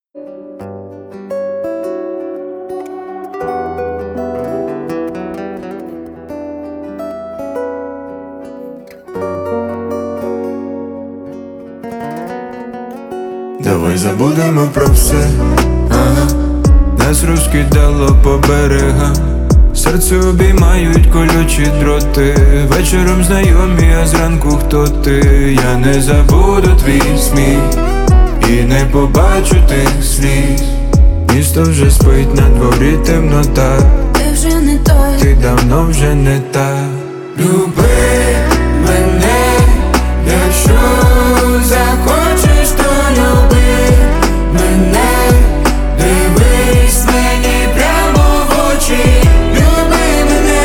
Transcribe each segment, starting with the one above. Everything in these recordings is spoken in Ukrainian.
Давай забудемо про все, нас розкидало по берегам, серце обіймають колючі дроти. Вечором знайомі, а зранку хто ти? Я не забуду твій сміх і не побачу тих сліз. Місто вже спить, на дворі темнота. Ти вже не той, ти давно вже не та. Люби мене, якщо захочеш, то люби мене. Дивись мені прямо в очі. Люби мене,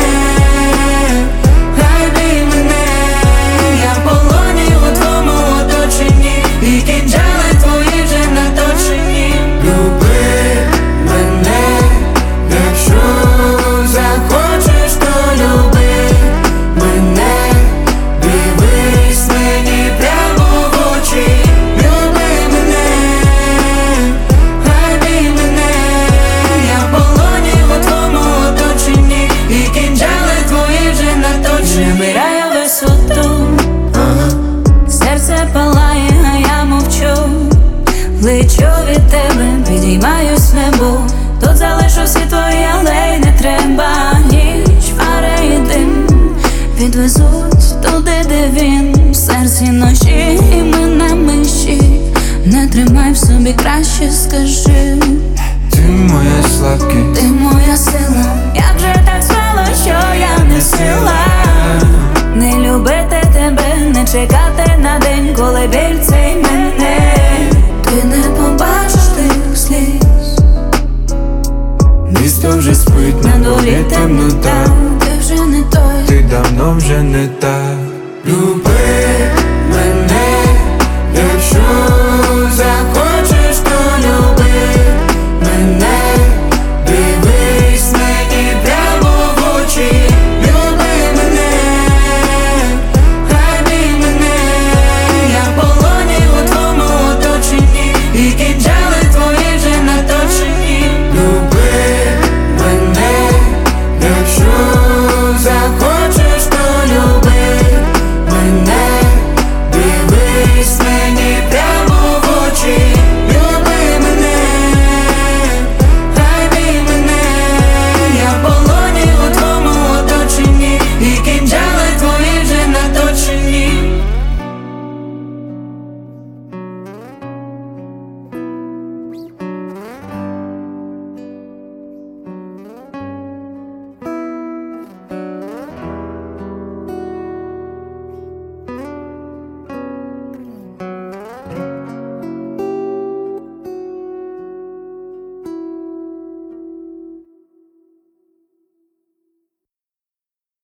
люби мене. Я в полоні у твоєму оточенні, і кинджали твої вже наточені. Люби мене, якщо захочеш, то люби мене. Дивись мені прямо в очі. Люби мене, люби мене. Я в полоні у твоєму оточенні, і кинджали твої вже наточені. набираю висоту, серце палає, а я мовчу. Лечу від тебе, підіймаюсь в небо. Тут залишу всі твої алеї, не треба. Ніч, фари і дим відвезуть туди, де він. В серці ночі, і ми на межі. Не тримай в собі, краще скажи. Ти моя слабкість, Ти моя сила. Як же так стало, що я не сила не любити тебе, не чекати на день, коли біль цей мене. Ти не побачиш тих сліз. місто вже спить, На дворі темнота. Ти вже не той, ти давно вже не та. Люби